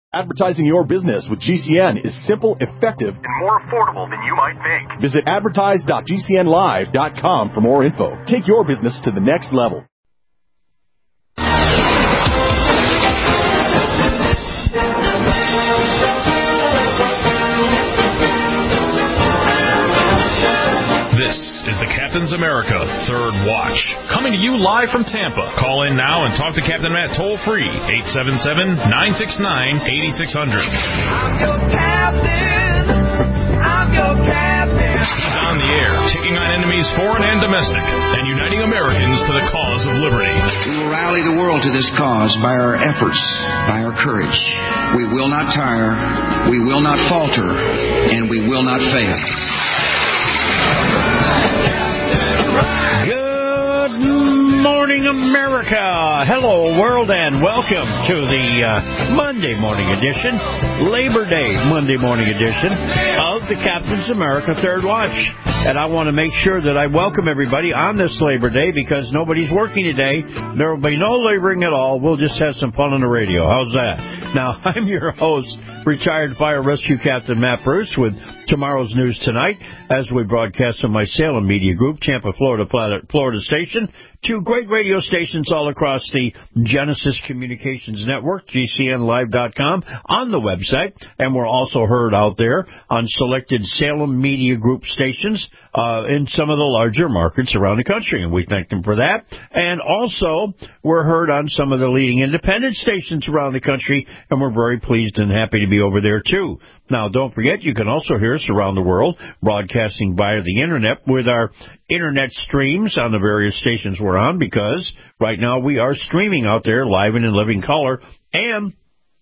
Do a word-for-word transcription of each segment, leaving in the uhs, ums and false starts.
Advertising your business with G C N is simple, effective, and more affordable than you might think. Visit advertise dot g c n live dot com for more info. Take your business to the next level. This is the Captain's America Third Watch, coming to you live from Tampa. Call in now and talk to Captain Matt toll-free, eight seven seven, nine six nine, eight six zero zero. I'm your captain. I'm your captain. He's on the air, taking on enemies foreign and domestic, and uniting Americans to the cause of liberty. We will rally the world to this cause by our efforts, by our courage. We will not tire, we will not falter, and we will not fail. Good morning, America. Hello, world, and welcome to the uh, Monday morning edition, Labor Day Monday morning edition of the Captain's America Third Watch. And I want to make sure that I welcome everybody on this Labor Day because nobody's working today. There will be no laboring at all. We'll just have some fun on the radio. How's that? Now, I'm your host, retired Fire Rescue Captain Matt Bruce, with tomorrow's news tonight as we broadcast on my Salem Media Group, Tampa, Florida, Florida station, two great radio stations all across the Genesis Communications Network, G C N live dot com, on the website, and we're also heard out there on selected Salem Media Group stations uh, in some of the larger markets around the country, and we thank them for that. And also, we're heard on some of the leading independent stations around the country, and we're very pleased and happy to be over there, too. Now, don't forget, you can also hear us around the world, broadcasting via the Internet with our Internet streams on the various stations we're on, because right now we are streaming out there live and in living color. And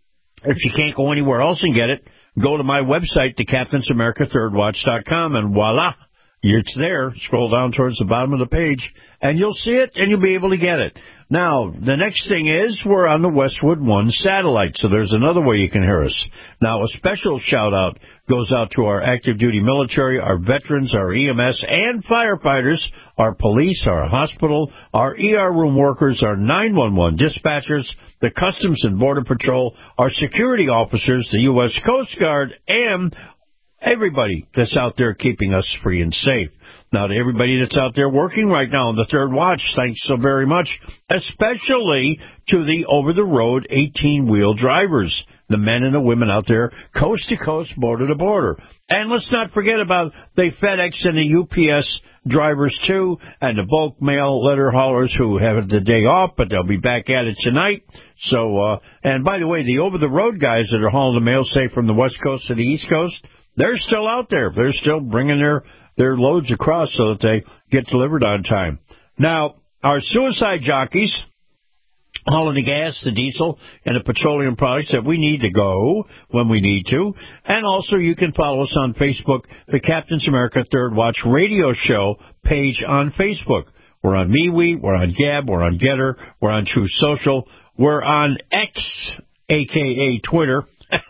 if you can't go anywhere else and get it, go to my website, the captains america third watch dot com, and voila, it's there. Scroll down towards the bottom of the page, and you'll see it, and you'll be able to get it. Now, the next thing is we're on the Westwood One satellite, so there's another way you can hear us. Now, a special shout-out goes out to our active-duty military, our veterans, our E M S, and firefighters, our police, our hospital, our E R room workers, our nine one one dispatchers, the Customs and Border Patrol, our security officers, the U S Coast Guard, and everybody that's out there keeping us free and safe. Now, to everybody that's out there working right now on the Third Watch, thanks so very much, especially to the over-the-road eighteen-wheel drivers, the men and the women out there, coast to coast, border to border. And let's not forget about the FedEx and the U P S drivers, too, and the bulk mail letter haulers who have the day off, but they'll be back at it tonight. So, uh, and by the way, the over-the-road guys that are hauling the mail, say, from the West Coast to the East Coast, they're still out there. They're still bringing their, their loads across so that they get delivered on time. Now, our suicide jockeys, hauling the gas, the diesel, and the petroleum products that we need to go when we need to. And also you can follow us on Facebook, the Captain's America Third Watch Radio Show page on Facebook. We're on MeWe, we're on Gab, we're on Getter, we're on True Social, we're on X, a k a. Twitter,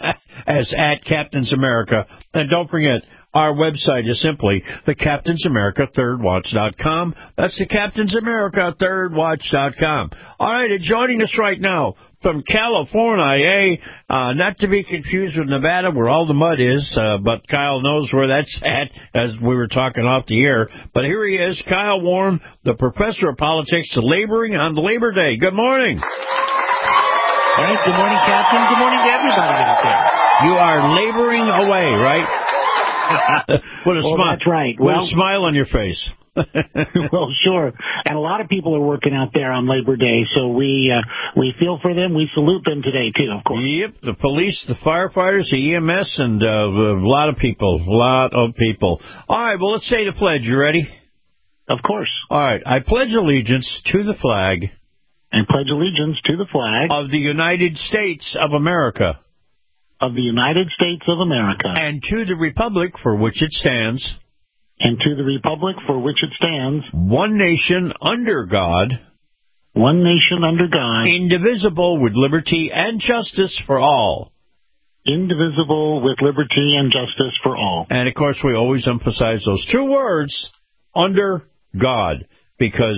as at Captain's America. And don't forget, our website is simply the captains america third watch dot com. That's the captains america third watch dot com. All right, and joining us right now from California, uh, not to be confused with Nevada, where all the mud is, uh, but Kyle knows where that's at, as we were talking off the air. But here he is, Kyle Warren, the professor of politics, laboring on Labor Day. Good morning. All right, good morning, Captain. Good morning to everybody out there. You are laboring away, right? With a well, smile. That's right. With well, a smile on your face. Well, sure. And a lot of people are working out there on Labor Day, so we uh, we feel for them. We salute them today, too, of course. Yep, the police, the firefighters, the E M S, and uh, a lot of people, a lot of people. All right, well, let's say the pledge. You ready? Of course. All right, I pledge allegiance to the flag. And pledge allegiance to the flag. Of the United States of America. Of the United States of America. And to the republic for which it stands. And to the republic for which it stands. One nation under God. One nation under God. Indivisible with liberty and justice for all. Indivisible with liberty and justice for all. And, of course, we always emphasize those two words, under God, because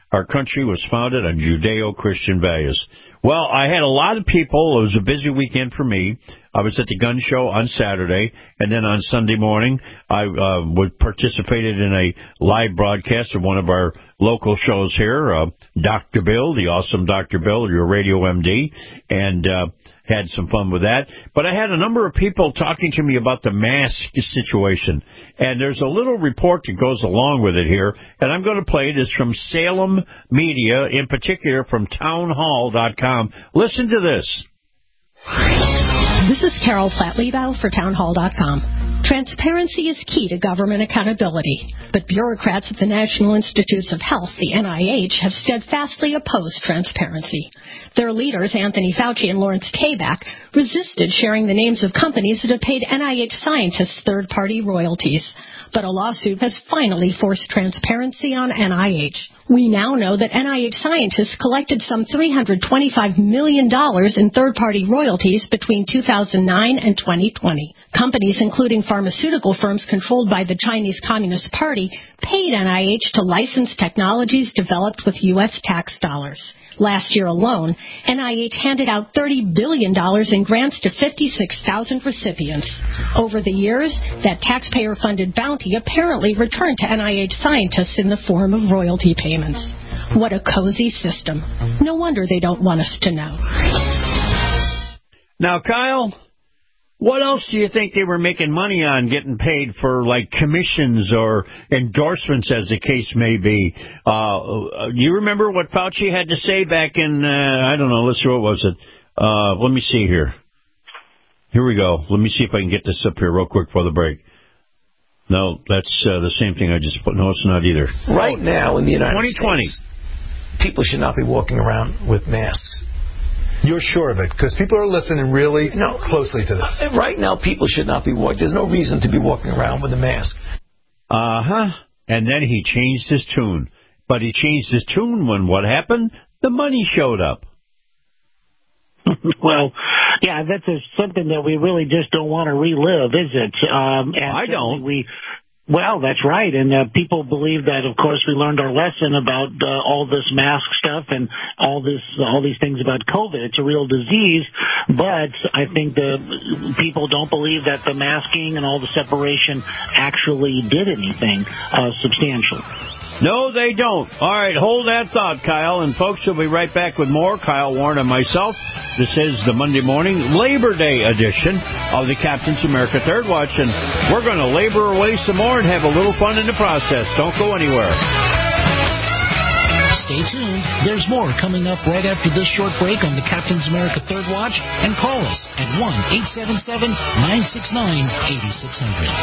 Our country was founded on Judeo-Christian values. Well, I had a lot of people. It was a busy weekend for me. I was at the gun show on Saturday, and then on Sunday morning, I uh, would participated in a live broadcast of one of our local shows here, uh, Doctor Bill, the awesome Doctor Bill, your radio M D, and uh, had some fun with that. But I had a number of people talking to me about the mask situation, and there's a little report that goes along with it here, and I'm going to play it. It's from Salem Media, in particular from town hall dot com. Listen to this. This is Carol Platt-Liebau for town hall dot com. Transparency is key to government accountability, but bureaucrats at the National Institutes of Health, the N I H, have steadfastly opposed transparency. Their leaders, Anthony Fauci and Lawrence Tabak, resisted sharing the names of companies that have paid N I H scientists third-party royalties. But a lawsuit has finally forced transparency on N I H. We now know that N I H scientists collected some three hundred twenty-five million dollars in third-party royalties between two thousand nine and twenty twenty. Companies, including pharmaceutical firms controlled by the Chinese Communist Party, paid N I H to license technologies developed with U S tax dollars. Last year alone, N I H handed out thirty billion dollars in grants to fifty-six thousand recipients. Over the years, that taxpayer-funded bounty apparently returned to N I H scientists in the form of royalty payments. What a cozy system. No wonder they don't want us to know. Now, Kyle, what else do you think they were making money on, getting paid for, like, commissions or endorsements, as the case may be? Uh, you remember what Fauci had to say back in, uh, I don't know, let's see, what was it? Uh, let me see here. Here we go. Let me see if I can get this up here real quick for the break. No, that's uh, the same thing I just put. No, it's not either. Right now in the United twenty twenty. States, people should not be walking around with masks. You're sure of it, because people are listening really no, closely to this. Right now, people should not be walking. There's no reason to be walking around with a mask. Uh-huh. And then he changed his tune. But he changed his tune when what happened? The money showed up. Well, yeah, that's a, something that we really just don't want to relive, is it? Um, and I don't. We, Well, that's right, and uh, people believe that, of course, we learned our lesson about uh, all this mask stuff and all this, all these things about COVID. It's a real disease, but I think the people don't believe that the masking and all the separation actually did anything uh, substantial. No, they don't. All right, hold that thought, Kyle. And, folks, we'll be right back with more. Kyle Warren and myself. This is the Monday morning Labor Day edition of the Captain's America Third Watch. And we're going to labor away some more and have a little fun in the process. Don't go anywhere. Stay tuned. There's more coming up right after this short break on the Captain's America Third Watch. And call us at one eight seven seven, nine six nine, eight six zero zero.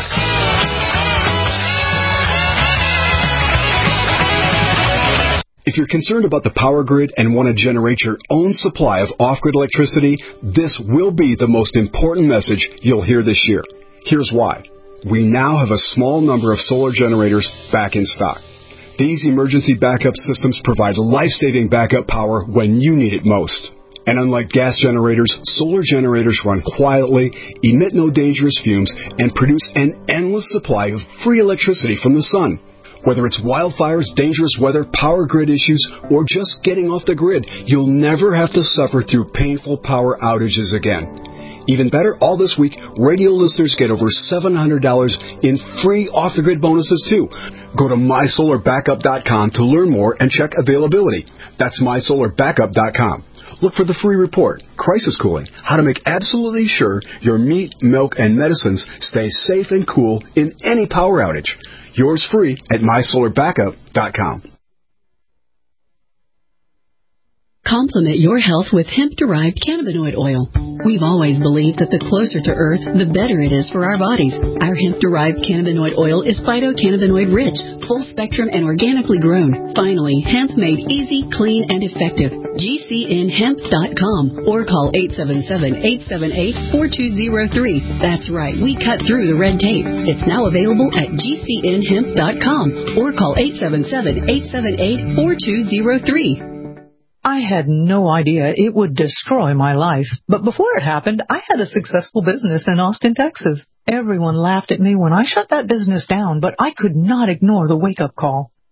If you're concerned about the power grid and want to generate your own supply of off-grid electricity, this will be the most important message you'll hear this year. Here's why. We now have a small number of solar generators back in stock. These emergency backup systems provide life-saving backup power when you need it most. And unlike gas generators, solar generators run quietly, emit no dangerous fumes, and produce an endless supply of free electricity from the sun. Whether it's wildfires, dangerous weather, power grid issues, or just getting off the grid, you'll never have to suffer through painful power outages again. Even better, all this week, radio listeners get over seven hundred dollars in free off-the-grid bonuses, too. Go to my solar backup dot com to learn more and check availability. That's my solar backup dot com. Look for the free report, Crisis Cooling, how to make absolutely sure your meat, milk, and medicines stay safe and cool in any power outage. Yours free at my solar backup dot com. Complement your health with hemp-derived cannabinoid oil. We've always believed that the closer to Earth, the better it is for our bodies. Our hemp-derived cannabinoid oil is phytocannabinoid-rich, full-spectrum, and organically grown. Finally, hemp made easy, clean, and effective. G C N hemp dot com or call eight seven seven, eight seven eight, four two zero three. That's right, we cut through the red tape. It's now available at G C N hemp dot com or call eight seven seven, eight seven eight, four two zero three. I had no idea it would destroy my life. But before it happened, I had a successful business in Austin, Texas. Everyone laughed at me when I shut that business down, but I could not ignore the wake-up call.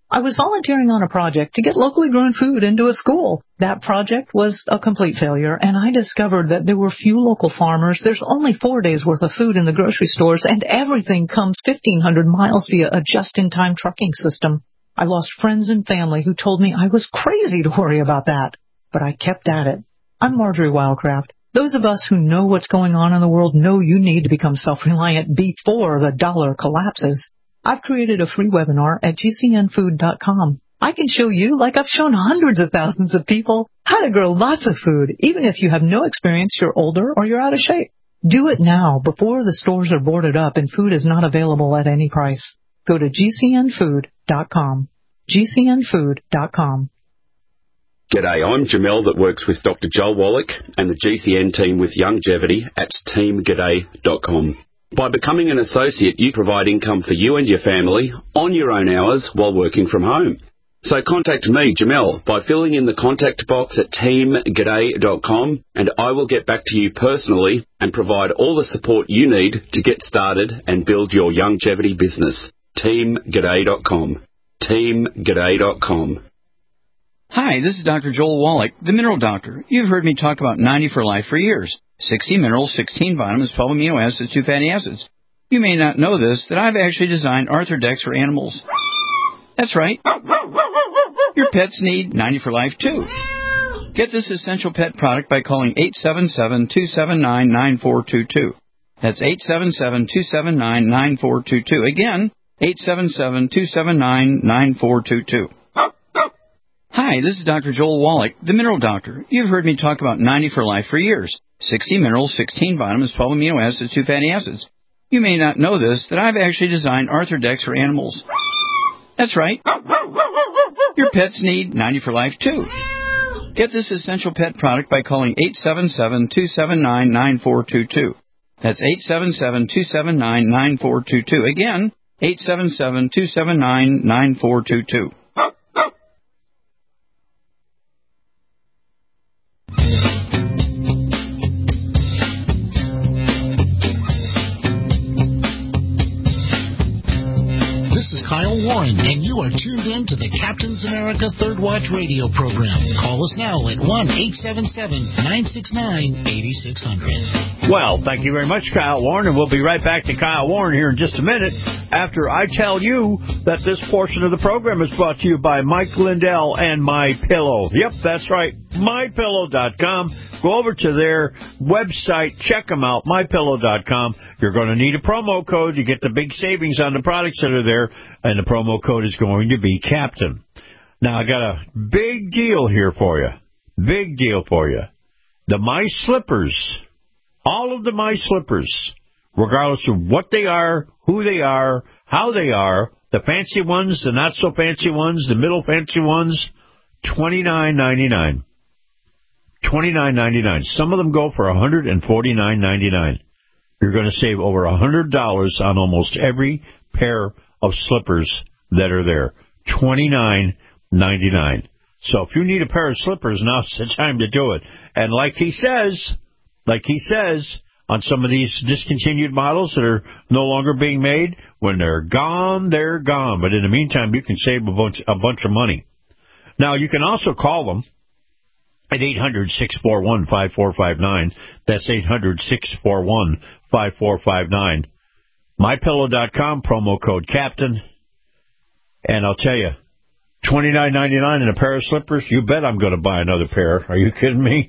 I was volunteering on a project to get locally grown food into a school. That project was a complete failure, and I discovered that there were few local farmers. There's only four days' worth of food in the grocery stores, and everything comes fifteen hundred miles via a just-in-time trucking system. I lost friends and family who told me I was crazy to worry about that, but I kept at it. I'm Marjorie Wildcraft. Those of us who know what's going on in the world know you need to become self-reliant before the dollar collapses. I've created a free webinar at G C N food dot com. I can show you, like I've shown hundreds of thousands of people, how to grow lots of food, even if you have no experience, you're older, or you're out of shape. Do it now, before the stores are boarded up and food is not available at any price. Go to G C N food dot com. G C N food dot com. G'day, I'm Jamel that works with Doctor Joel Wallach and the G C N team with Longevity at team g'day dot com. By becoming an associate, you provide income for you and your family on your own hours while working from home. So contact me, Jamel, by filling in the contact box at team g'day dot com, and I will get back to you personally and provide all the support you need to get started and build your longevity business. team g'day dot com. team g'day dot com. Hi, this is Doctor Joel Wallach, the Mineral Doctor. You've heard me talk about ninety for Life for years. sixty minerals, sixteen vitamins, twelve amino acids, two fatty acids. You may not know this, that I've actually designed Arthrodex for animals. That's right. Your pets need ninety for Life, too. Get this essential pet product by calling eight seven seven, two seven nine, nine four two two. That's eight seven seven, two seven nine, nine four two two. Again, eight seven seven, two seven nine, nine four two two. Hi, this is Doctor Joel Wallach, the Mineral Doctor. You've heard me talk about ninety for Life for years. sixty minerals, sixteen vitamins, twelve amino acids, two fatty acids. You may not know this, that I've actually designed Arthrodex for animals. That's right. Your pets need ninety for Life, too. Get this essential pet product by calling eight seven seven, two seven nine, nine four two two. That's eight seven seven, two seven nine, nine four two two. Again, eight seven seven, two seven nine, nine four two two. This is Kyle Warren, and you are tuned in to the Captain's America Third Watch radio program. Call us now at one eight seven seven, nine six nine, eight six zero zero. Well, thank you very much, Kyle Warren, and we'll be right back to Kyle Warren here in just a minute after I tell you that this portion of the program is brought to you by Mike Lindell and MyPillow. Yep, that's right, my pillow dot com. Go over to their website, check them out, my pillow dot com. You're going to need a promo code. You get the big savings on the products that are there, and the promo code is going to be Captain. Now, I got a big deal here for you. Big deal for you. The My Slippers. All of the My Slippers, regardless of what they are, who they are, how they are, the fancy ones, the not-so-fancy ones, the middle fancy ones, twenty-nine ninety-nine. twenty-nine ninety-nine. Some of them go for one hundred forty-nine ninety-nine. You're going to save over one hundred dollars on almost every pair of slippers that are there. twenty-nine ninety-nine. So if you need a pair of slippers, now's the time to do it. And like he says, like he says, on some of these discontinued models that are no longer being made, when they're gone, they're gone. But in the meantime, you can save a bunch, a bunch of money. Now, you can also call them at eight hundred, six four one, five four five nine. That's eight hundred, six four one, five four five nine. my pillow dot com, promo code Captain. And I'll tell you, twenty-nine ninety-nine and a pair of slippers, you bet I'm going to buy another pair. Are you kidding me?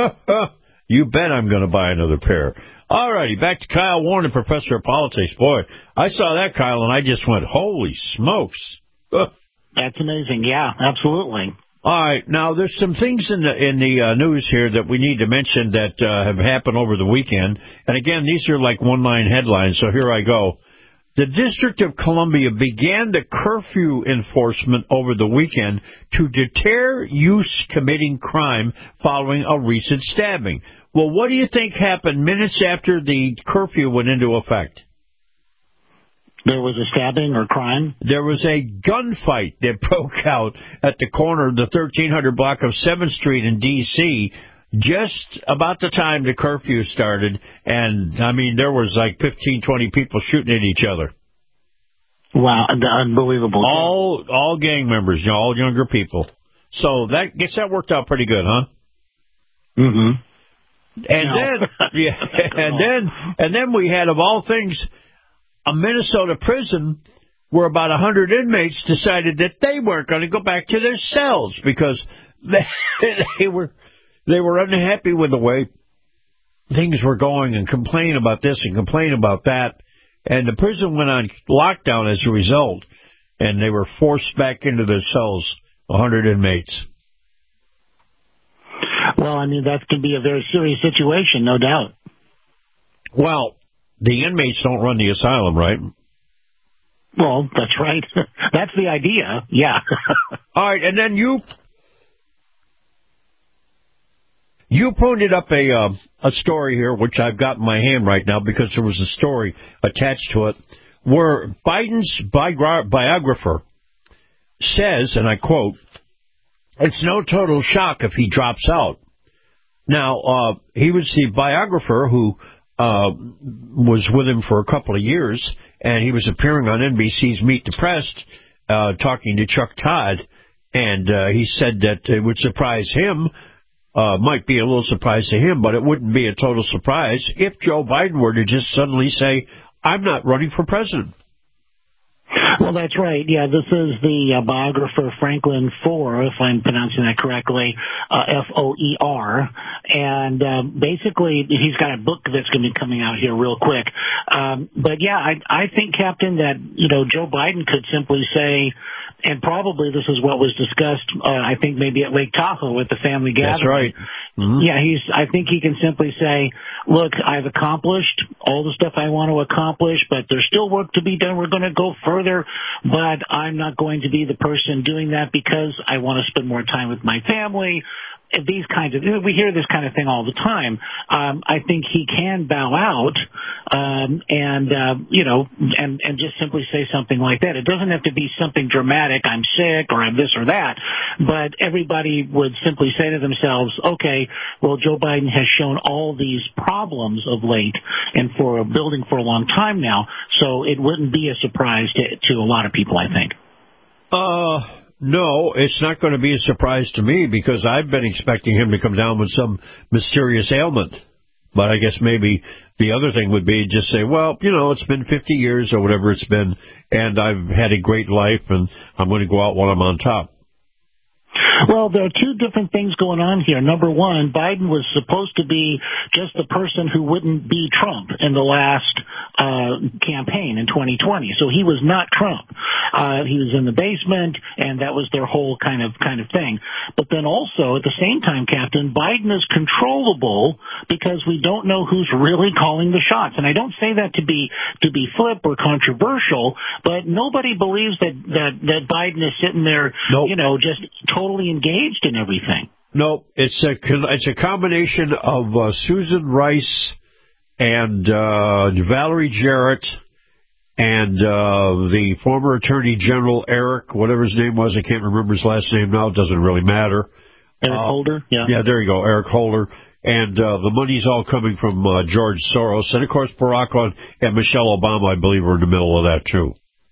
You bet I'm going to buy another pair. All righty, back to Kyle Warren, Professor of Politics. Boy, I saw that, Kyle, and I just went, holy smokes. That's amazing. Yeah, absolutely. All right, now there's some things in the in the uh, news here that we need to mention that uh, have happened over the weekend. And again, these are like one-line headlines, so here I go. The District of Columbia began the curfew enforcement over the weekend to deter youth committing crime following a recent stabbing. Well, what do you think happened minutes after the curfew went into effect? There was a stabbing or crime? There was a gunfight that broke out at the corner of the thirteen hundred block of seventh Street in D C just about the time the curfew started, and, I mean, there was like fifteen, twenty people shooting at each other. Wow, unbelievable. All all gang members, you know, all younger people. So that gets that worked out pretty good, huh? Mm-hmm. And no. then, yeah, and then, and then we had, of all things, a Minnesota prison where about a hundred inmates decided that they weren't going to go back to their cells because they, they were they were unhappy with the way things were going and complain about this and complain about that. And the prison went on lockdown as a result, and they were forced back into their cells, a hundred inmates. Well, I mean, that could be a very serious situation, no doubt. Well, the inmates don't run the asylum, right? Well, that's right. That's the idea, yeah. All right, and then you you pointed up a uh, a story here, which I've got in my hand right now because there was a story attached to it, where Biden's bi- biographer says, and I quote, "It's no total shock if he drops out." Now, uh, he was the biographer who uh, was with him for a couple of years, and he was appearing on N B C's Meet the Press, uh, talking to Chuck Todd, and uh, he said that it would surprise him, uh, might be a little surprise to him, but it wouldn't be a total surprise if Joe Biden were to just suddenly say, "I'm not running for president." Well, that's right. Yeah, this is the uh, biographer Franklin Foer, if I'm pronouncing that correctly, uh, F O E R. And uh, basically, he's got a book that's going to be coming out here real quick. Um, but, yeah, I, I think, Captain, that, you know, Joe Biden could simply say, and probably this is what was discussed, uh, I think maybe at Lake Tahoe with the family gathering. That's right. Mm-hmm. Yeah, he's. I think he can simply say, look, I've accomplished all the stuff I want to accomplish, but there's still work to be done. We're going to go further, but I'm not going to be the person doing that because I want to spend more time with my family. These kinds of, we hear this kind of thing all the time. Um, I think he can bow out, um, and, uh, you know, and, and just simply say something like that. It doesn't have to be something dramatic, I'm sick or I'm this or that, but everybody would simply say to themselves, okay, well, Joe Biden has shown all these problems of late and for building for a long time now, so it wouldn't be a surprise to, to a lot of people, I think. Uh... No, it's not going to be a surprise to me because I've been expecting him to come down with some mysterious ailment. But I guess maybe the other thing would be just say, well, you know, it's been fifty years or whatever it's been, and I've had a great life, and I'm going to go out while I'm on top. Well, there are two different things going on here. Number one, Biden was supposed to be just the person who wouldn't be Trump in the last uh campaign in twenty twenty. So he was not Trump. Uh he was in the basement, and that was their whole kind of kind of thing. But then also, at the same time, Captain, Biden is controllable because we don't know who's really calling the shots. And I don't say that to be to be flip or controversial, but nobody believes that that, that Biden is sitting there, nope. you know, just totally engaged in everything. No, it's a it's a combination of uh, Susan Rice and uh, Valerie Jarrett and uh, the former Attorney General Eric, whatever his name was, I can't remember his last name now. It doesn't really matter. Eric uh, Holder, yeah, yeah, there you go, Eric Holder. And uh, the money's all coming from uh, George Soros, and of course Barack and Michelle Obama, I believe, are in the middle of that too.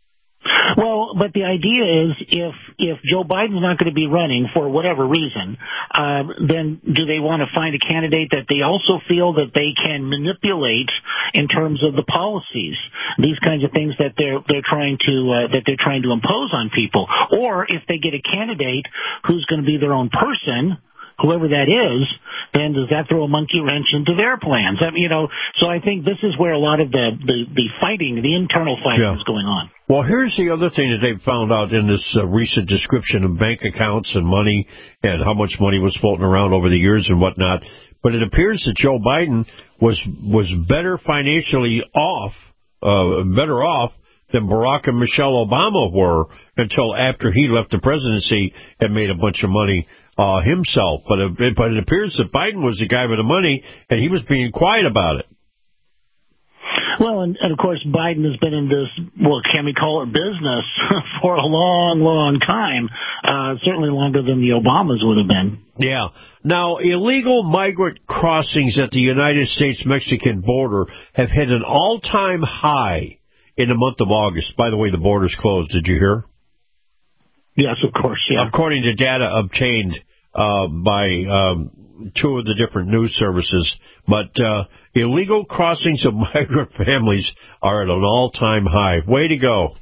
Well, but the idea is if if Joe Biden's not going to be running for whatever reason, uh, then do they want to find a candidate that they also feel that they can manipulate in terms of the policies, these kinds of things that they're they're trying to uh, that they're trying to impose on people, or if they get a candidate who's going to be their own person, whoever that is, then does that throw a monkey wrench into their plans? I mean, you know, so I think this is where a lot of the, the, the fighting, the internal fighting yeah. is going on. Well, here's the other thing that they've found out in this uh, recent description of bank accounts and money and how much money was floating around over the years and whatnot. But it appears that Joe Biden was was better financially off, uh, better off than Barack and Michelle Obama were until after he left the presidency and made a bunch of money Uh, himself, but it, but it appears that Biden was the guy with the money, and he was being quiet about it. Well, and, and of course, Biden has been in this, well, can we call it business, for a long, long time, uh, certainly longer than the Obamas would have been. Yeah. Now, illegal migrant crossings at the United States-Mexican border have hit an all-time high in the month of August. By the way, the border's closed. Did you hear? Yes, of course, yeah. According to data obtained uh, by um, two of the different news services. But uh, illegal crossings of migrant families are at an all-time high. Way to go.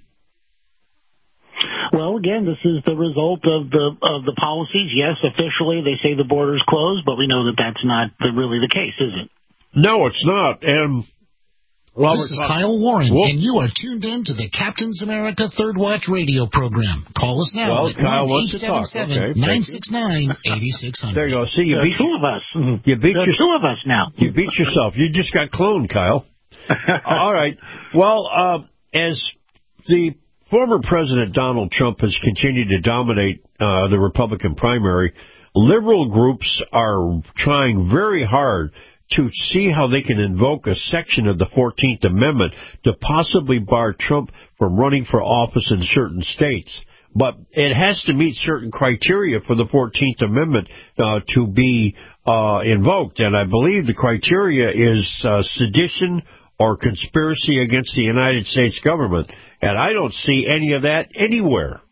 Well, again, this is the result of the of the policies. Yes, officially they say the border's closed, but we know that that's not the, really the case, is it? No, it's not. And well, this is Kyle Warren, Whoop. and you are tuned in to the Captain's America Third Watch radio program. Call us now well, at Kyle one eight seven seven, nine six nine, eight six zero zero. There you go. See, you there beat two of us. You beat there your, two of us now. You beat yourself. You just got cloned, Kyle. All right. Well, uh, as the former President Donald Trump has continued to dominate uh, the Republican primary, liberal groups are trying very hard to see how they can invoke a section of the fourteenth Amendment to possibly bar Trump from running for office in certain states. But it has to meet certain criteria for the fourteenth Amendment uh, to be uh, invoked. And I believe the criteria is uh, sedition or conspiracy against the United States government. And I don't see any of that anywhere.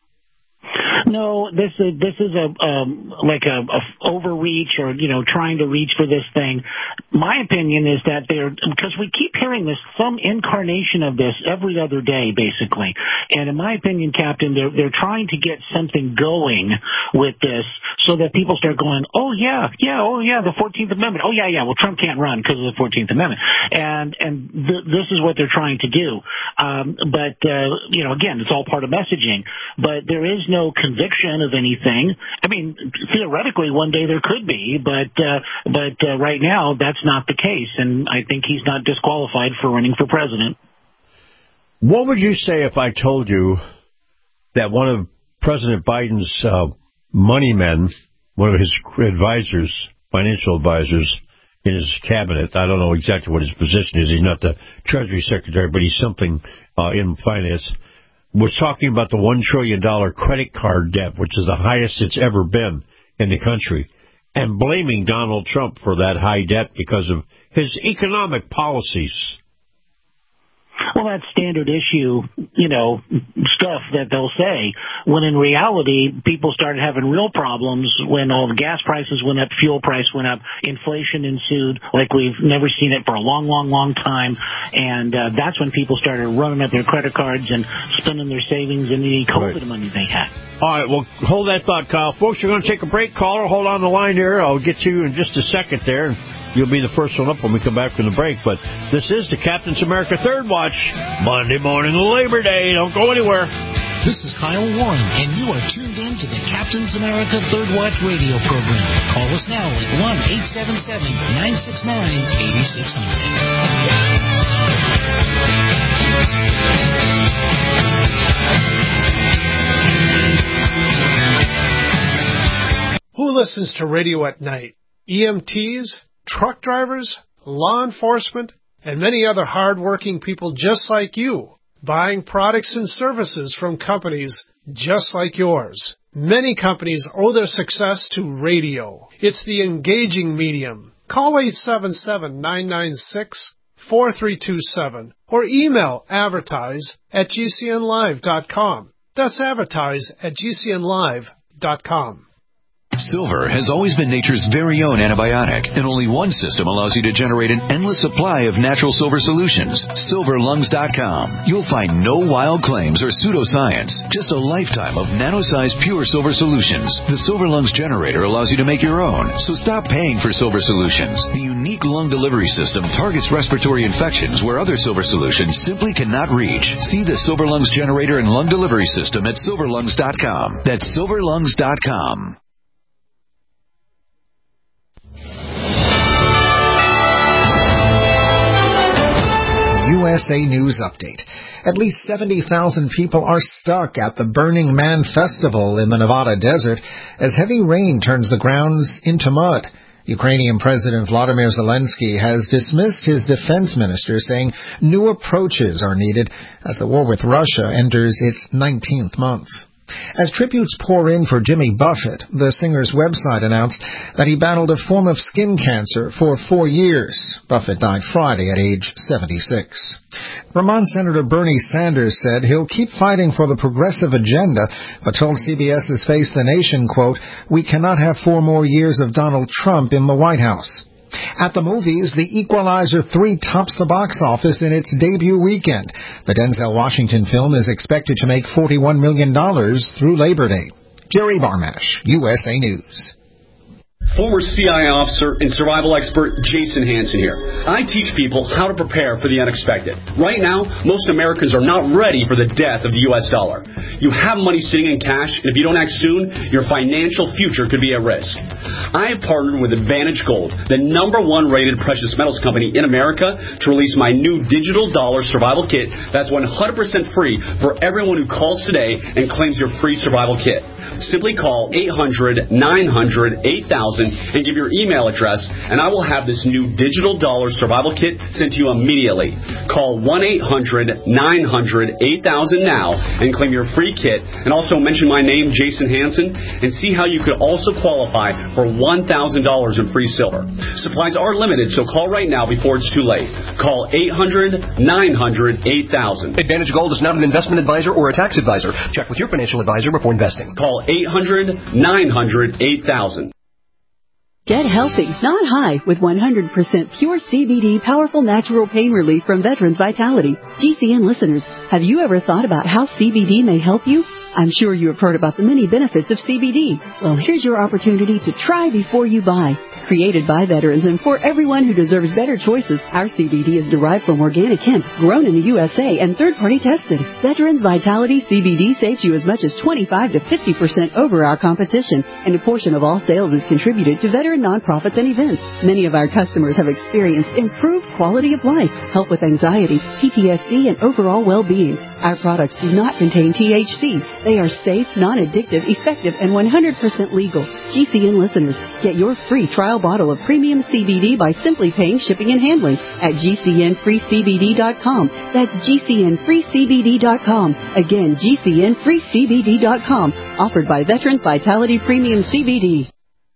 No, this is this is a um, like a, a overreach, or you know, trying to reach for this thing. My opinion is that they're, because we keep hearing this, some incarnation of this every other day, basically. And in my opinion, Captain, they're they're trying to get something going with this so that people start going, oh yeah, yeah, oh yeah, the fourteenth Amendment, oh yeah, yeah. Well, Trump can't run because of the fourteenth Amendment, and and th- this is what they're trying to do. Um, but uh, you know, again, it's all part of messaging. But there is no conviction of anything. I mean, theoretically, one day there could be, but uh, but uh, right now that's not the case, and I think he's not disqualified for running for president. What would you say if I told you that one of President Biden's uh, money men, one of his advisors, financial advisors in his cabinet, I don't know exactly what his position is, he's not the Treasury Secretary, but he's something uh, in finance, was talking about the one trillion dollars credit card debt, which is the highest it's ever been in the country, and blaming Donald Trump for that high debt because of his economic policies. Well, that's standard issue, you know, stuff that they'll say, when in reality, people started having real problems when all the gas prices went up, fuel price went up, inflation ensued like we've never seen it for a long, long, long time. And uh, that's when people started running up their credit cards and spending their savings and any COVID right. money they had. All right, well, hold that thought, Kyle. Folks, we're going to take a break. Caller, hold on the line here. I'll get to you in just a second there. You'll be the first one up when we come back from the break. But this is the Captain's America Third Watch, Monday morning, Labor Day. Don't go anywhere. This is Kyle Warren, and you are tuned in to the Captain's America Third Watch radio program. Call us now at one eight seven seven, nine six nine, eight six zero zero. Who listens to radio at night? E M Ts? Truck drivers, law enforcement, and many other hard-working people just like you, buying products and services from companies just like yours. Many companies owe their success to radio. It's the engaging medium. Call eight seven seven, nine nine six, four three two seven or email advertise at g c n live dot com. That's advertise at g c n live dot com. Silver has always been nature's very own antibiotic, and only one system allows you to generate an endless supply of natural silver solutions. silver lungs dot com. You'll find no wild claims or pseudoscience, just a lifetime of nano-sized pure silver solutions. The Silver Lungs generator allows you to make your own, so stop paying for silver solutions. The unique lung delivery system targets respiratory infections where other silver solutions simply cannot reach. See the Silver Lungs generator and lung delivery system at silver lungs dot com. That's silver lungs dot com. U S A News Update. At least seventy thousand people are stuck at the Burning Man Festival in the Nevada desert as heavy rain turns the grounds into mud. Ukrainian President Vladimir Zelensky has dismissed his defense minister, saying new approaches are needed as the war with Russia enters its nineteenth month. As tributes pour in for Jimmy Buffett, the singer's website announced that he battled a form of skin cancer for four years. Buffett died Friday at age seventy-six. Vermont Senator Bernie Sanders said he'll keep fighting for the progressive agenda, but told CBS's Face the Nation, quote, "We cannot have four more years of Donald Trump in the White House." At the movies, The Equalizer three tops the box office in its debut weekend. The Denzel Washington film is expected to make forty-one million dollars through Labor Day. Jerry Barmash, U S A News. Former C I A officer and survival expert Jason Hansen here. I teach people how to prepare for the unexpected. Right now, most Americans are not ready for the death of the U S dollar. You have money sitting in cash, and if you don't act soon, your financial future could be at risk. I have partnered with Advantage Gold, the number one rated precious metals company in America, to release my new digital dollar survival kit that's one hundred percent free for everyone who calls today and claims your free survival kit. Simply call eight hundred, nine hundred, eight thousand and give your email address, and I will have this new digital dollar survival kit sent to you immediately. Call one eight hundred, nine hundred, eight thousand now and claim your free kit, and also mention my name, Jason Hansen, and see how you could also qualify for one thousand dollars in free silver. Supplies are limited, so call right now before it's too late. Call eight hundred, nine hundred, eight thousand. Advantage Gold is not an investment advisor or a tax advisor. Check with your financial advisor before investing. Call eight hundred, nine hundred, eight thousand. Get healthy, not high, with one hundred percent pure C B D powerful natural pain relief from Veterans Vitality. G C N listeners, have you ever thought about how C B D may help you? I'm sure you have heard about the many benefits of C B D. Well, here's your opportunity to try before you buy. Created by veterans and for everyone who deserves better choices, our C B D is derived from organic hemp, grown in the U S A and third-party tested. Veterans Vitality C B D saves you as much as twenty-five to fifty percent over our competition, and a portion of all sales is contributed to veteran nonprofits and events. Many of our customers have experienced improved quality of life, help with anxiety, P T S D, and overall well-being. Our products do not contain T H C. They are safe, non-addictive, effective, and one hundred percent legal. G C N listeners, get your free trial bottle of premium C B D by simply paying shipping and handling at G C N free C B D dot com. That's G C N free C B D dot com. Again, G C N free C B D dot com. Offered by Veterans Vitality Premium C B D.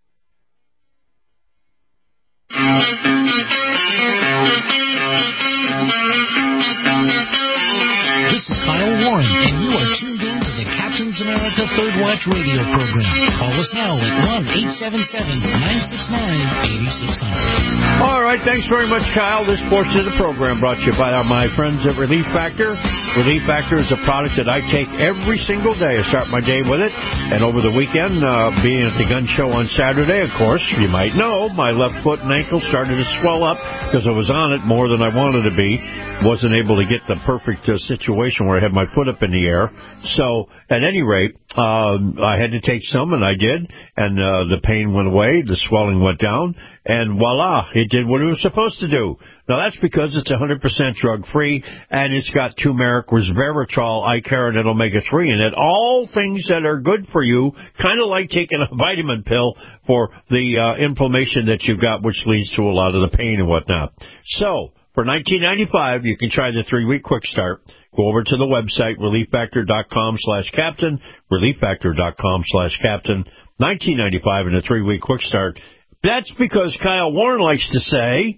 This is Kyle Warren, and you are tuned in to the Captain's America Third Watch radio program. Call us now at one eight seven seven, nine six nine, eight six zero zero. All right, thanks very much, Kyle. This portion of the program brought to you by my friends at Relief Factor. Relief Factor is a product that I take every single day. I start my day with it. And over the weekend, uh, being at the gun show on Saturday, of course, you might know, my left foot and ankle started to swell up because I was on it more than I wanted to be. Wasn't able to get the perfect uh, situation where I had my foot up in the air. So, at any rate, uh, I had to take some, and I did. And uh, the pain went away, the swelling went down, and voila, it did what it was supposed to do. Now, that's because it's one hundred percent drug-free, and it's got turmeric, resveratrol, icaron, and omega three in it. All things that are good for you, kind of like taking a vitamin pill for the uh, inflammation that you've got, which leads to a lot of the pain and whatnot. So, for nineteen ninety-five, you can try the three-week quick start. Go over to the website, relief factor dot com slash captain, relief factor dot com slash captain, nineteen ninety-five and a three-week quick start. That's because Kyle Warren likes to say,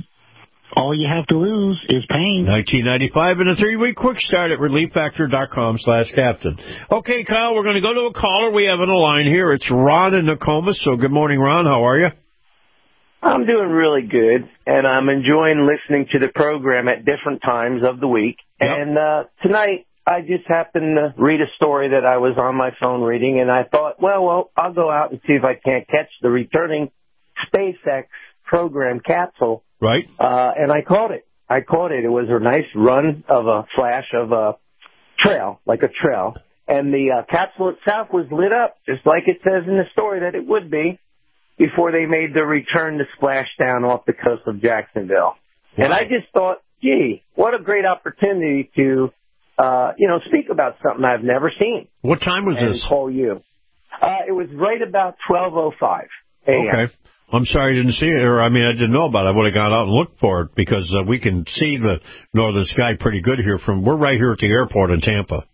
all you have to lose is pain. nineteen ninety-five and a three-week quick start at relief factor dot com slash captain. Okay, Kyle, we're going to go to a caller we have on the line here. It's Ron in Nokomis. So good morning, Ron. How are you? I'm doing really good, and I'm enjoying listening to the program at different times of the week. Yep. And uh, tonight, I just happened to read a story that I was on my phone reading, and I thought, well, well, I'll go out and see if I can't catch the returning SpaceX program capsule. Right. Uh, and I caught it. I caught it. It was a nice run of a flash of a trail, like a trail. And the uh, capsule itself was lit up, just like it says in the story that it would be, before they made the return to splash down off the coast of Jacksonville. Wow. And I just thought, gee, what a great opportunity to, uh, you know, speak about something I've never seen. What time was and this? Call you. Uh, it was right about twelve oh five a.m. Okay. I'm sorry I didn't see it, or I mean, I didn't know about it. I would have gone out and looked for it because uh, we can see the northern sky pretty good here from, we're right here at the airport in Tampa.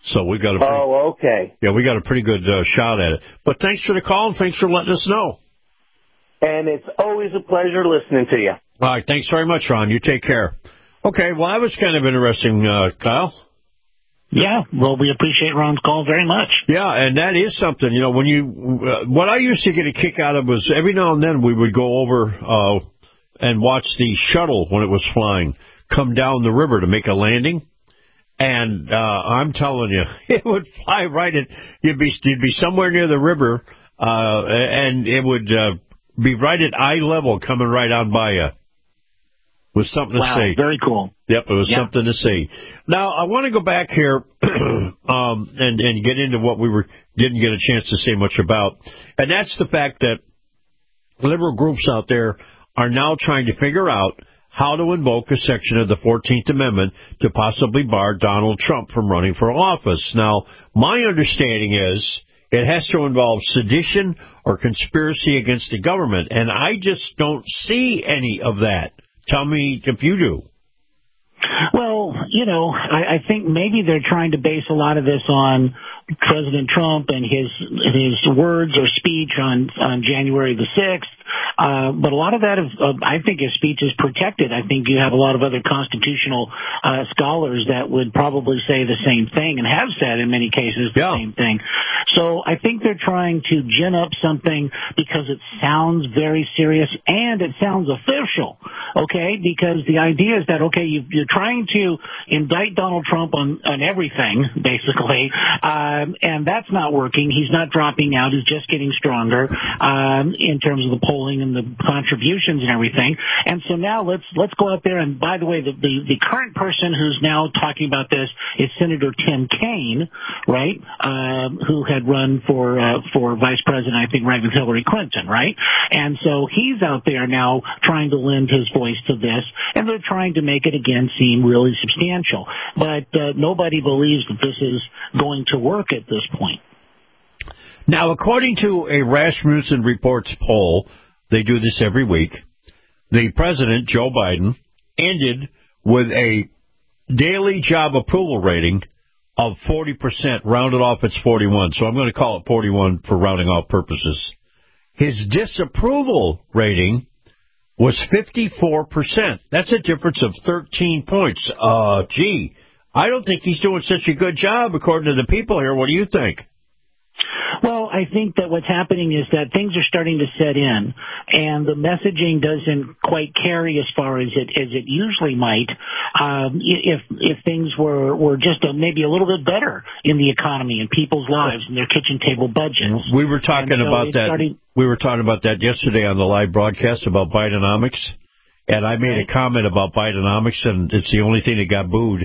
So we got a pretty, oh, okay. Yeah, we got a pretty good uh, shot at it. But thanks for the call, and thanks for letting us know. And it's always a pleasure listening to you. All right, thanks very much, Ron. You take care. Okay, well, that was kind of interesting, uh, Kyle. Yeah, well, we appreciate Ron's call very much. Yeah, and that is something, you know, when you, uh, what I used to get a kick out of was every now and then we would go over uh, and watch the shuttle when it was flying come down the river to make a landing. And uh, I'm telling you, it would fly right at, you'd be, you'd be somewhere near the river, uh, and it would uh, be right at eye level coming right on by you. Was something to wow, see. Very cool. Yep, it was yeah. something to see. Now, I want to go back here um, and, and get into what we were didn't get a chance to say much about, and that's the fact that liberal groups out there are now trying to figure out how to invoke a section of the fourteenth Amendment to possibly bar Donald Trump from running for office. Now, my understanding is it has to involve sedition or conspiracy against the government, and I just don't see any of that. Tell me if you do. Well, you know, I, I think maybe they're trying to base a lot of this on President Trump and his his words or speech on on January the sixth. Uh, but a lot of that, is, uh, I think, his speech is protected. I think you have a lot of other constitutional uh, scholars that would probably say the same thing and have said in many cases the yeah. same thing. So I think they're trying to gin up something because it sounds very serious and it sounds official, okay? Because the idea is that, okay, you, you're trying to indict Donald Trump on, on everything, basically, um, and that's not working. He's not dropping out. He's just getting stronger um, in terms of the polling and the contributions and everything. And so now let's let's go out there. And by the way, the, the, the current person who's now talking about this is Senator Tim Kaine, right, um, who had run for uh, for vice president, I think, right with Hillary Clinton, right? And so he's out there now trying to lend his voice to this, and they're trying to make it, again, seem really substantial. But uh, nobody believes that this is going to work at this point. Now, according to a Rasmussen Reports poll, they do this every week, the president, Joe Biden, ended with a daily job approval rating of forty percent. Rounded off, it's forty-one. So I'm going to call it forty-one for rounding off purposes. His disapproval rating was fifty-four percent. That's a difference of thirteen points. Uh, gee, I don't think he's doing such a good job, according to the people here. What do you think? Well, I think that what's happening is that things are starting to set in, and the messaging doesn't quite carry as far as it as it usually might. Um, if if things were were just a, maybe a little bit better in the economy and people's lives and their kitchen table budgets. We were talking so about that. Starting... We were talking about that yesterday on the live broadcast about Bidenomics, and I made right. a comment about Bidenomics, and it's the only thing that got booed.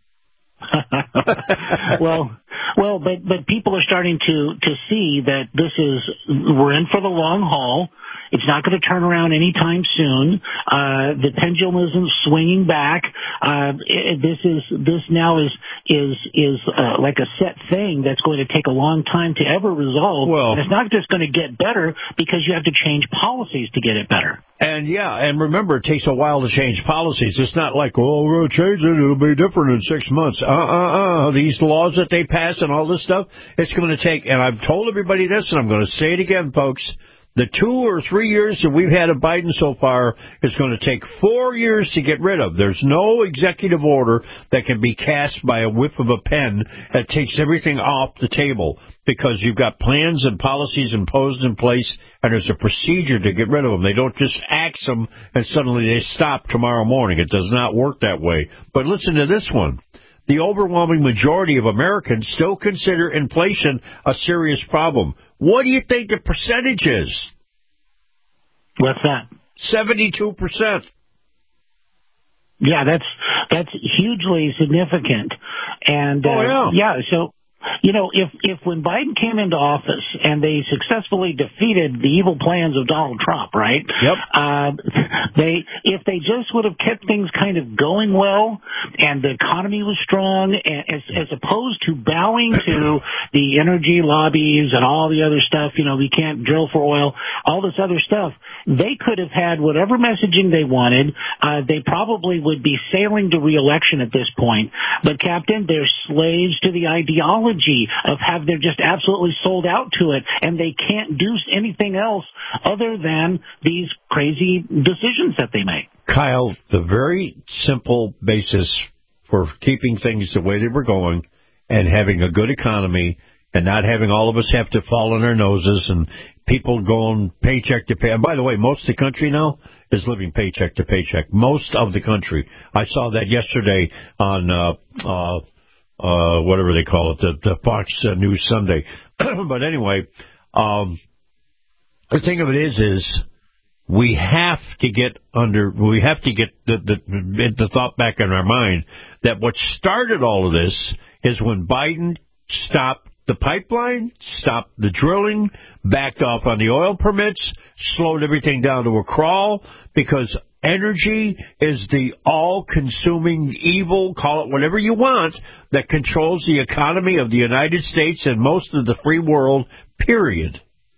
well, well, but but people are starting to to see that this is we're in for the long haul. It's not going to turn around anytime soon. Uh, the pendulum isn't swinging back. Uh, it, this is this now is is is uh, like a set thing that's going to take a long time to ever resolve. Well, and it's not just going to get better because you have to change policies to get it better. And yeah, and remember, it takes a while to change policies. It's not like, oh, we're going to change it, it'll be different in six months. Uh-uh-uh. These laws that they pass and all this stuff, it's going to take, and I've told everybody this, and I'm going to say it again, folks, the two or three years that we've had of Biden so far is going to take four years to get rid of. There's no executive order that can be cast by a whiff of a pen that takes everything off the table, because you've got plans and policies imposed in place, and there's a procedure to get rid of them. They don't just axe them and suddenly they stop tomorrow morning. It does not work that way. But listen to this one. The overwhelming majority of Americans still consider inflation a serious problem. What do you think the percentage is? What's that? seventy-two percent. Yeah, that's that's hugely significant. And uh, oh, yeah. yeah, so You know, if, if when Biden came into office and they successfully defeated the evil plans of Donald Trump, right? Yep. Uh, they, if they just would have kept things kind of going well and the economy was strong, as, as opposed to bowing to the energy lobbies and all the other stuff, you know, we can't drill for oil, all this other stuff, they could have had whatever messaging they wanted. Uh, they probably would be sailing to re-election at this point. But, Captain, they're slaves to the ideology of have they're just absolutely sold out to it, and they can't do anything else other than these crazy decisions that they make. Kyle, the very simple basis for keeping things the way they were going and having a good economy and not having all of us have to fall on our noses and people going paycheck to pay. And by the way, most of the country now is living paycheck to paycheck. Most of the country. I saw that yesterday on uh, uh, uh, whatever they call it, the, the Fox uh, News Sunday. But anyway, um, the thing of it is, is we have to get under, we have to get the, the, the thought back in our mind that what started all of this is when Biden stopped the pipeline, stopped the drilling, backed off on the oil permits, slowed everything down to a crawl, because energy is the all-consuming evil, call it whatever you want, that controls the economy of the United States and most of the free world, period.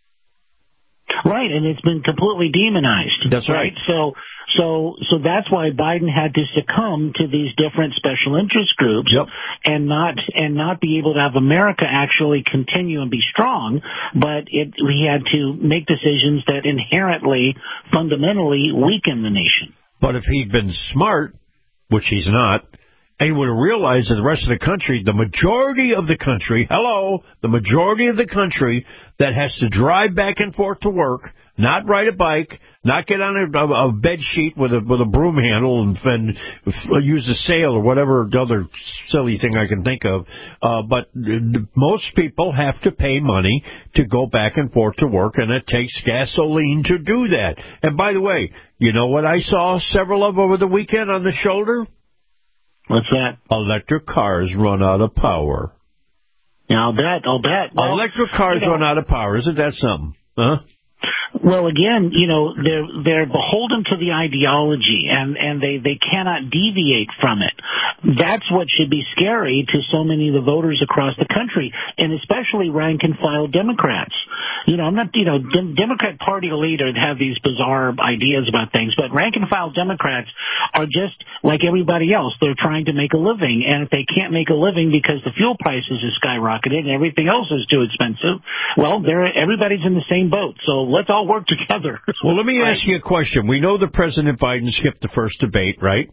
Right, and it's been completely demonized. That's right. right? So, so, so that's why Biden had to succumb to these different special interest groups, yep. and not and not be able to have America actually continue and be strong. But it, we had to make decisions that inherently, fundamentally weaken the nation. But if he'd been smart, which he's not, and he would have realized that the rest of the country, the majority of the country, hello, the majority of the country that has to drive back and forth to work, not ride a bike, not get on a, a, a bed sheet with a with a broom handle and, and use a sail or whatever other silly thing I can think of. Uh, but the, most people have to pay money to go back and forth to work, and it takes gasoline to do that. And by the way, you know what I saw several of over the weekend on the shoulder? What's that? Electric cars run out of power. Yeah, I'll bet. I'll bet. Well, Electric cars you know, run out of power. Isn't that something? Huh? Well, again, you know, they're they're beholden to the ideology, and, and they, they cannot deviate from it. That's what should be scary to so many of the voters across the country, and especially rank-and-file Democrats. You know, I'm not, you know, the Democrat Party elite have these bizarre ideas about things, but rank-and-file Democrats are just like everybody else. They're trying to make a living, and if they can't make a living because the fuel prices have skyrocketed and everything else is too expensive, well, they're everybody's in the same boat. So let's all work together. Well, let me right? ask you a question. We know that President Biden skipped the first debate, right?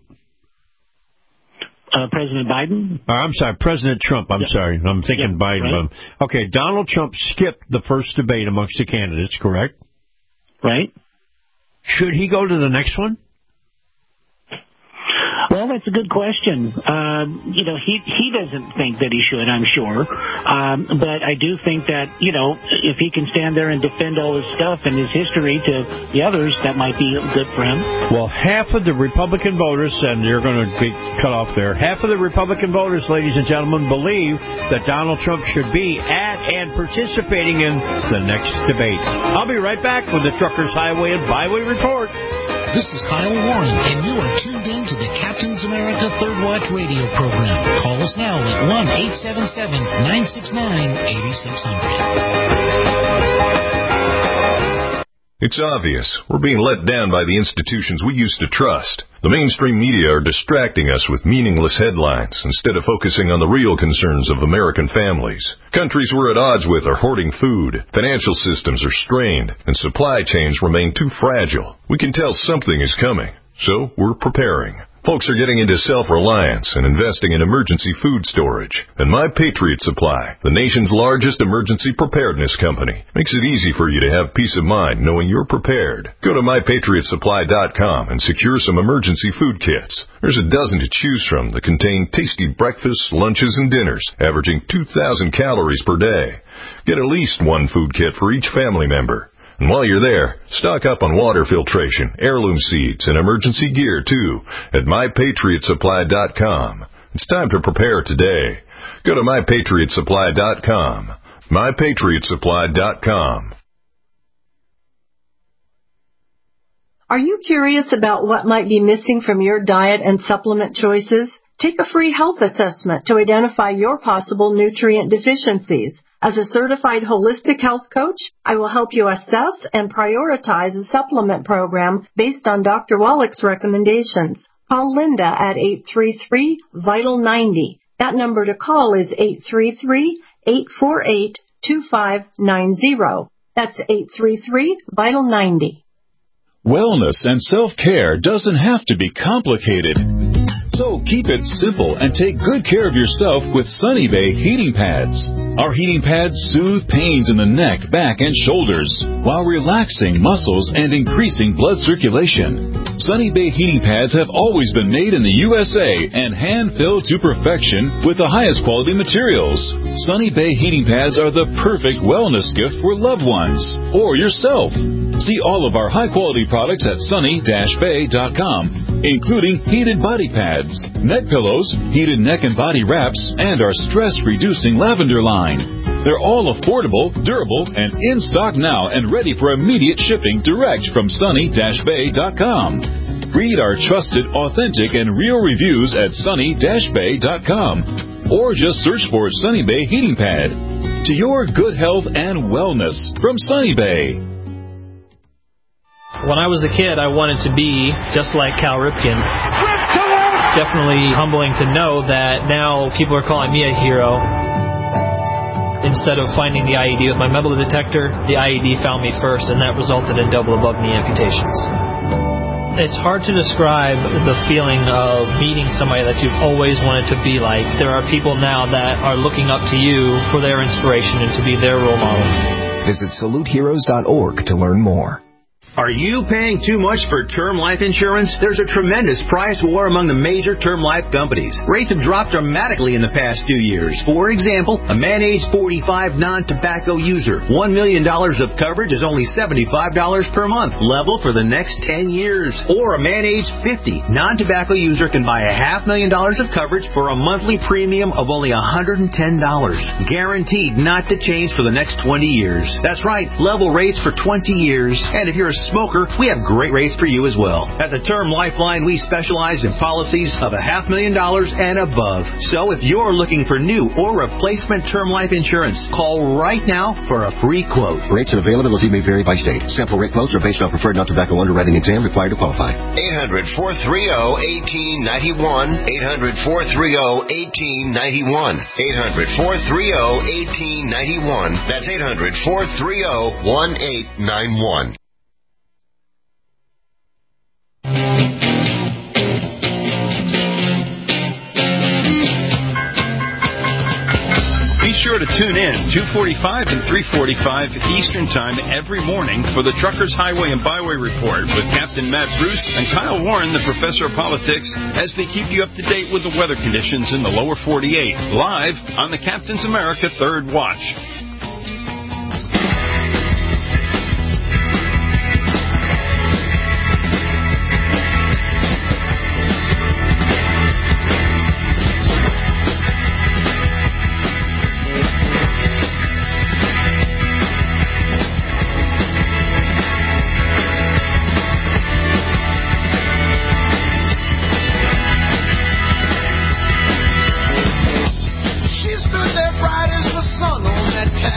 Uh, President Biden? Uh, I'm sorry, President Trump. I'm yeah. sorry. I'm thinking yeah, Biden. Right. Okay, Donald Trump skipped the first debate amongst the candidates, correct? Right. Should he go to the next one? Well, that's a good question. Um, you know, he he doesn't think that he should, I'm sure. Um, but I do think that, you know, if he can stand there and defend all his stuff and his history to the others, that might be good for him. Well, half of the Republican voters, and you're going to be cut off there, half of the Republican voters, ladies and gentlemen, believe that Donald Trump should be at and participating in the next debate. I'll be right back with the Truckers Highway and Byway Report. This is Kyle Warren, and you are tuned in to the Captain's America Third Watch radio program. Call us now at one eight seven seven, nine six nine, eight six zero zero. It's obvious. We're being let down by the institutions we used to trust. The mainstream media are distracting us with meaningless headlines instead of focusing on the real concerns of American families. Countries we're at odds with are hoarding food, financial systems are strained, and supply chains remain too fragile. We can tell something is coming, so we're preparing. Folks are getting into self-reliance and investing in emergency food storage. And My Patriot Supply, the nation's largest emergency preparedness company, makes it easy for you to have peace of mind knowing you're prepared. Go to my patriot supply dot com and secure some emergency food kits. There's a dozen to choose from that contain tasty breakfasts, lunches, and dinners, averaging two thousand calories per day. Get at least one food kit for each family member. And while you're there, stock up on water filtration, heirloom seeds, and emergency gear, too, at my patriot supply dot com. It's time to prepare today. Go to my patriot supply dot com. my patriot supply dot com. Are you curious about what might be missing from your diet and supplement choices? Take a free health assessment to identify your possible nutrient deficiencies. As a certified holistic health coach, I will help you assess and prioritize a supplement program based on Doctor Wallach's recommendations. Call Linda at eight three three, vital ninety. That number to call is eight three three, eight four eight, two five nine zero. That's eight three three, vital ninety. Wellness and self-care doesn't have to be complicated. So keep it simple and take good care of yourself with Sunny Bay heating pads. Our heating pads soothe pains in the neck, back, and shoulders while relaxing muscles and increasing blood circulation. Sunny Bay heating pads have always been made in the U S A and hand-filled to perfection with the highest quality materials. Sunny Bay heating pads are the perfect wellness gift for loved ones or yourself. See all of our high-quality products at sunny dash bay dot com, including heated body pads, neck pillows, heated neck and body wraps, and our stress-reducing lavender line. They're all affordable, durable, and in stock now and ready for immediate shipping direct from sunny dash bay dot com. Read our trusted, authentic, and real reviews at sunny dash bay dot com or just search for Sunny Bay Heating Pad. To your good health and wellness from Sunny Bay. When I was a kid, I wanted to be just like Cal Ripken. It's definitely humbling to know that now people are calling me a hero. Instead of finding the I E D with my metal detector, the I E D found me first, and that resulted in double above knee amputations. It's hard to describe the feeling of meeting somebody that you've always wanted to be like. There are people now that are looking up to you for their inspiration and to be their role model. Visit salute heroes dot org to learn more. Are you paying too much for term life insurance? There's a tremendous price war among the major term life companies. Rates have dropped dramatically in the past two years. For example, a man age forty-five non-tobacco user, one million dollars of coverage is only seventy-five dollars per month, level for the next ten years. Or a man age fifty non-tobacco user can buy a half million dollars of coverage for a monthly premium of only one hundred ten dollars. Guaranteed not to change for the next twenty years. That's right, level rates for twenty years. And if you're a smoker, we have great rates for you as well. At the Term Lifeline, we specialize in policies of a half million dollars and above. So if you're looking for new or replacement term life insurance, call right now for a free quote. Rates and availability may vary by state. Sample rate quotes are based on preferred non-tobacco underwriting exam required to qualify. eight hundred, four three zero, one eight nine one. eight hundred, four three zero, one eight nine one. eight hundred, four three zero, one eight nine one. That's eight hundred, four three zero, one eight nine one. Be sure to tune in two forty-five and three forty-five Eastern Time every morning for the Truckers Highway and Byway Report with Captain Matt Bruce and Kyle Warren, the Professor of Politics, as they keep you up to date with the weather conditions in the lower forty-eight, live on the Captain's America Third Watch. She stood there bright as the sun on that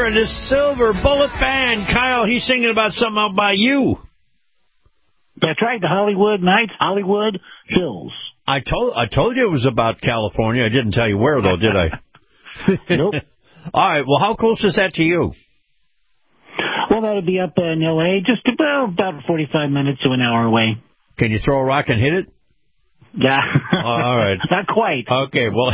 in this silver bullet band. Kyle, he's singing about something out by you. That's right, the Hollywood Nights, Hollywood Hills. I told I told you it was about California. I didn't tell you where, though, did I? Nope. All right, well, how close is that to you? Well, that'll be up in L A, just about, about forty-five minutes to an hour away. Can you throw a rock and hit it? Yeah. All right. Not quite. Okay, well,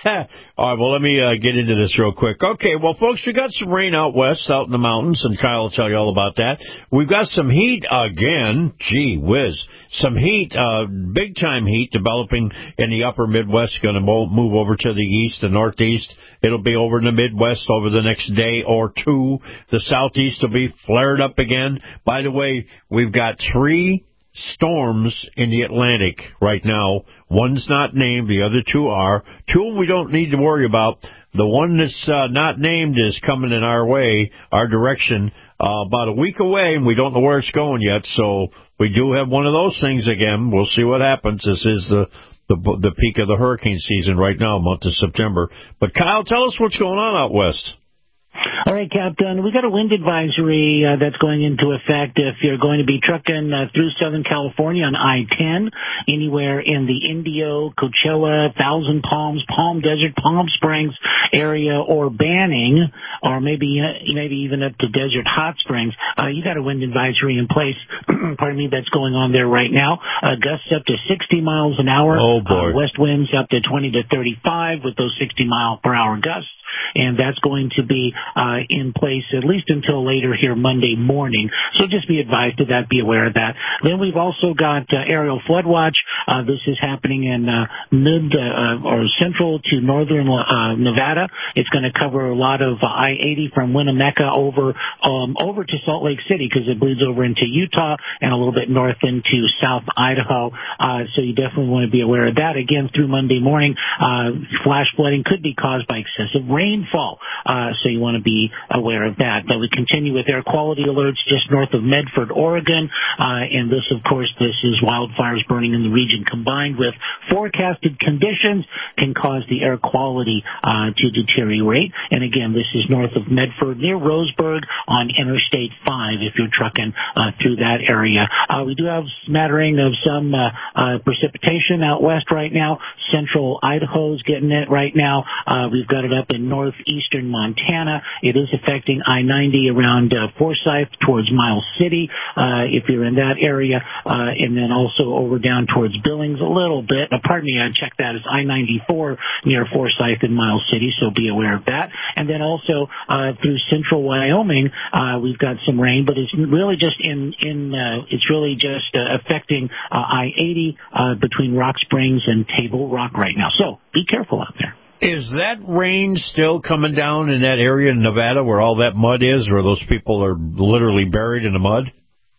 all right, well, let me uh, get into this real quick. Okay, well, folks, we got some rain out west, out in the mountains, and Kyle will tell you all about that. We've got some heat again. Gee whiz. Some heat, uh, big-time heat developing in the upper Midwest, going to move over to the east, the northeast. It'll be over in the Midwest over the next day or two. The southeast will be flared up again. By the way, we've got three storms in the Atlantic right now. One's not named, the other two are. Two of them we don't need to worry about. The one that's uh, not named is coming in our way, our direction, uh, about a week away, and we don't know where it's going yet, so we do have one of those things again. We'll see what happens. This is the the, the peak of the hurricane season right now, month of September. But Kyle, tell us what's going on out west. All right, Captain. We got a wind advisory uh, that's going into effect if you're going to be trucking uh, through Southern California on I ten, anywhere in the Indio, Coachella, Thousand Palms, Palm Desert, Palm Springs area, or Banning, or maybe uh, maybe even up to Desert Hot Springs. Uh, you got a wind advisory in place. Pardon me, that's going on there right now. Uh, gusts up to sixty miles an hour. Oh boy. Uh, west winds up to twenty to thirty-five with those sixty mile per hour gusts. And that's going to be uh, in place at least until later here Monday morning. So just be advised of that, be aware of that. Then we've also got uh, aerial flood watch. Uh, this is happening in uh, mid uh, or central to northern uh, Nevada. It's going to cover a lot of uh, I eighty from Winnemucca over um, over to Salt Lake City because it bleeds over into Utah and a little bit north into South Idaho. Uh, so you definitely want to be aware of that. Again, through Monday morning, uh, flash flooding could be caused by excessive rain. Rainfall, uh, so you want to be aware of that. But we continue with air quality alerts just north of Medford, Oregon, uh, and this, of course, this is wildfires burning in the region combined with forecasted conditions can cause the air quality uh, to deteriorate. And again, this is north of Medford, near Roseburg on Interstate five if you're trucking uh, through that area. Uh, we do have a smattering of some uh, uh, precipitation out west right now. Central Idaho's getting it right now. Uh, we've got it up in northeastern Montana. It is affecting I ninety around uh, Forsyth towards Miles City, uh, if you're in that area, uh, and then also over down towards Billings a little bit. Uh, pardon me, I checked that as I ninety-four near Forsyth and Miles City, so be aware of that. And then also uh, through central Wyoming, uh, we've got some rain, but it's really just in, in uh, it's really just uh, affecting uh, I eighty uh, between Rock Springs and Table Rock right now. So be careful out there. Is that rain still coming down in that area in Nevada where all that mud is, where those people are literally buried in the mud?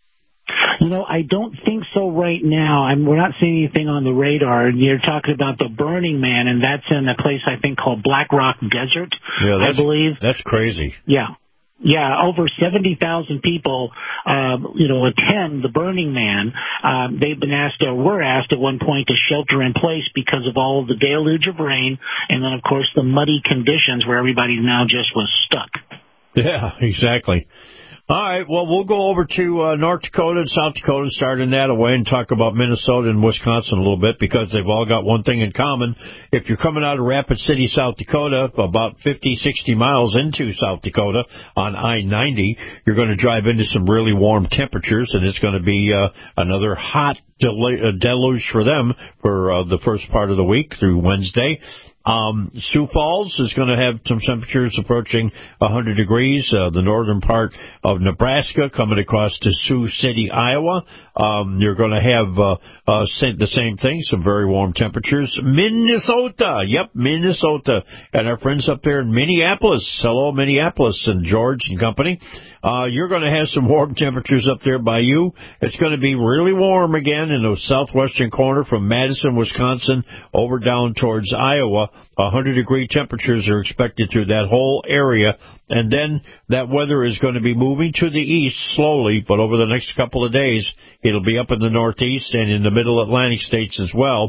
You know, I don't think so right now. I'm, we're not seeing anything on the radar. You're talking about the Burning Man, and that's in a place I think called Black Rock Desert, yeah, that's, I believe. That's crazy. Yeah. Yeah, over seventy thousand people, um, you know, attend the Burning Man. Um, they've been asked, or were asked at one point, to shelter in place because of all of the deluge of rain, and then, of course, the muddy conditions where everybody now just was stuck. Yeah, exactly. All right, well, we'll go over to uh, North Dakota and South Dakota, starting that away, and talk about Minnesota and Wisconsin a little bit, because they've all got one thing in common. If you're coming out of Rapid City, South Dakota, about fifty, sixty miles into South Dakota on I ninety, you're going to drive into some really warm temperatures, and it's going to be uh, another hot del- deluge for them for uh, the first part of the week through Wednesday. Um, Sioux Falls is going to have some temperatures approaching one hundred degrees. Uh, the northern part of Nebraska coming across to Sioux City, Iowa. Um, you're going to have uh, uh, the same thing, some very warm temperatures. Minnesota, yep, Minnesota. And our friends up there in Minneapolis. Hello, Minneapolis and George and company. Uh, you're going to have some warm temperatures up there by you. It's going to be really warm again in the southwestern corner from Madison, Wisconsin, over down towards Iowa. one hundred degree temperatures are expected through that whole area. And then that weather is going to be moving to the east slowly, but over the next couple of days, it'll be up in the northeast and in the middle Atlantic states as well.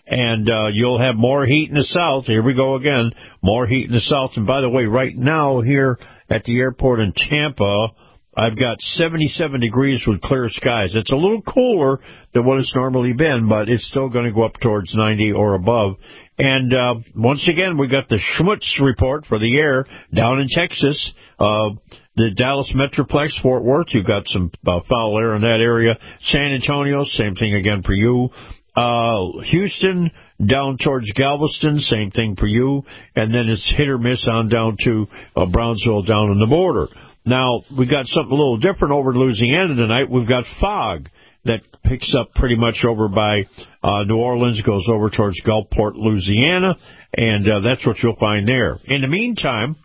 And uh, you'll have more heat in the south. Here we go again. More heat in the south. And by the way, right now here at the airport in Tampa, I've got seventy-seven degrees with clear skies. It's a little cooler than what it's normally been, but it's still going to go up towards ninety or above. And uh, once again, we got the Schmutz report for the air down in Texas. Uh, the Dallas Metroplex, Fort Worth, you've got some uh, foul air in that area. San Antonio, same thing again for you. Uh, Houston, down towards Galveston, same thing for you. And then it's hit or miss on down to uh, Brownsville, down on the border. Now, we got something a little different over in Louisiana tonight. We've got fog that picks up pretty much over by uh, New Orleans, goes over towards Gulfport, Louisiana, and uh, that's what you'll find there. In the meantime,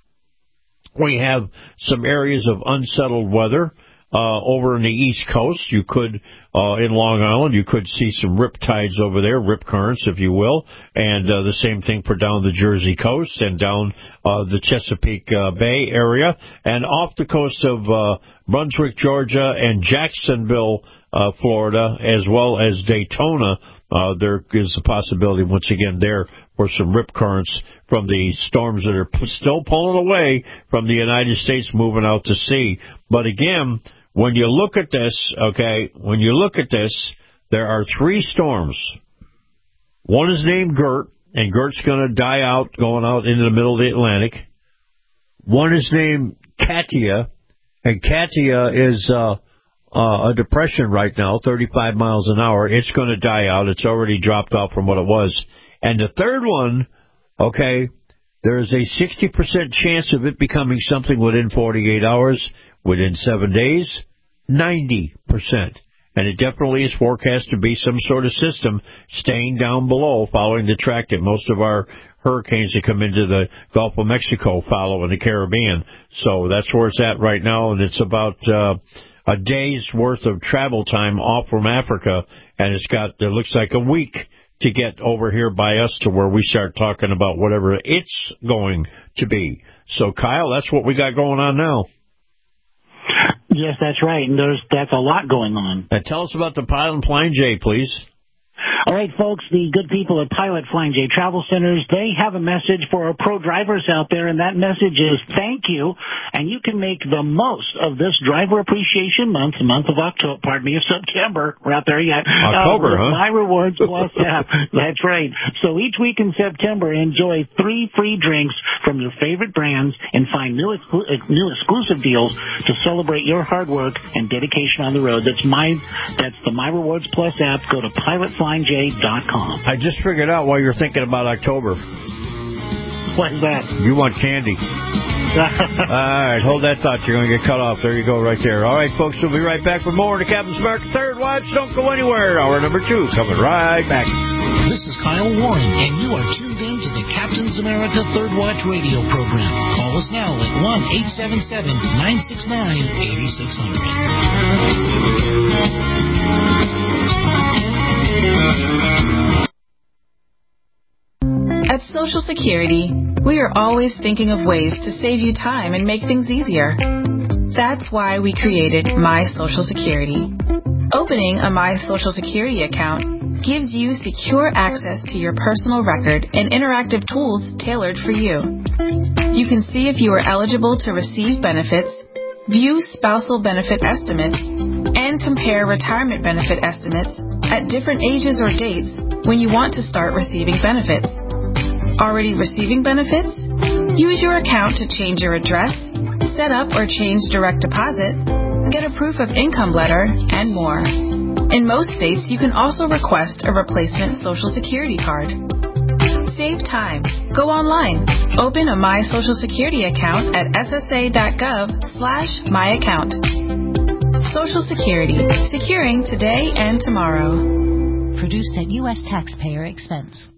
we have some areas of unsettled weather. Uh, over in the East Coast, you could, uh, in Long Island, you could see some rip tides over there, rip currents, if you will, and uh, the same thing for down the Jersey coast and down uh, the Chesapeake uh, Bay area, and off the coast of uh, Brunswick, Georgia, and Jacksonville, uh, Florida, as well as Daytona. Uh, there is a possibility, once again, there for some rip currents from the storms that are p- still pulling away from the United States, moving out to sea. But again, when you look at this, okay, when you look at this, there are three storms. One is named Gert, and Gert's going to die out, going out into the middle of the Atlantic. One is named Katia, and Katia is uh, uh, a depression right now, thirty-five miles an hour. It's going to die out. It's already dropped off from what it was. And the third one, okay, there is a sixty percent chance of it becoming something within forty-eight hours, within seven days, ninety percent. And it definitely is forecast to be some sort of system staying down below, following the track that most of our hurricanes that come into the Gulf of Mexico follow in the Caribbean. So that's where it's at right now, and it's about uh, a day's worth of travel time off from Africa, and it's got, it looks like a week to get over here by us to where we start talking about whatever it's going to be. So, Kyle, that's what we got going on now. Yes, that's right, and there's that's a lot going on. And tell us about the Pilot Flying J, please. All right, folks, the good people at Pilot Flying J Travel Centers, they have a message for our pro drivers out there, and that message is thank you, and you can make the most of this Driver Appreciation Month, the month of October, pardon me, of September. We're out there yet. October, uh, huh? My Rewards Plus app. That's right. So each week in September, enjoy three free drinks from your favorite brands and find new, exclu- new exclusive deals to celebrate your hard work and dedication on the road. That's my, that's the My Rewards Plus app. Go to pilot flying j dot com. I just figured out why you're thinking about October. What is that? You want candy. All right, hold that thought. You're going to get cut off. There you go, right there. All right, folks, we'll be right back with more of the Captain's America Third Watch. Don't go anywhere. Hour number two coming right back. This is Kyle Warren, and you are tuned in to the Captain's America Third Watch radio program. Call us now at one eight seven seven, nine six nine, eight six zero zero. At Social Security, we are always thinking of ways to save you time and make things easier. That's why we created My Social Security. Opening a My Social Security account gives you secure access to your personal record and interactive tools tailored for you. You can see if you are eligible to receive benefits, view spousal benefit estimates, and compare retirement benefit estimates at different ages or dates when you want to start receiving benefits. Already receiving benefits? Use your account to change your address, set up or change direct deposit, get a proof of income letter, and more. In most states, you can also request a replacement Social Security card. Save time. Go online. Open a My Social Security account at ssa.gov slash my account. Social Security. Securing today and tomorrow. Produced at U S taxpayer expense.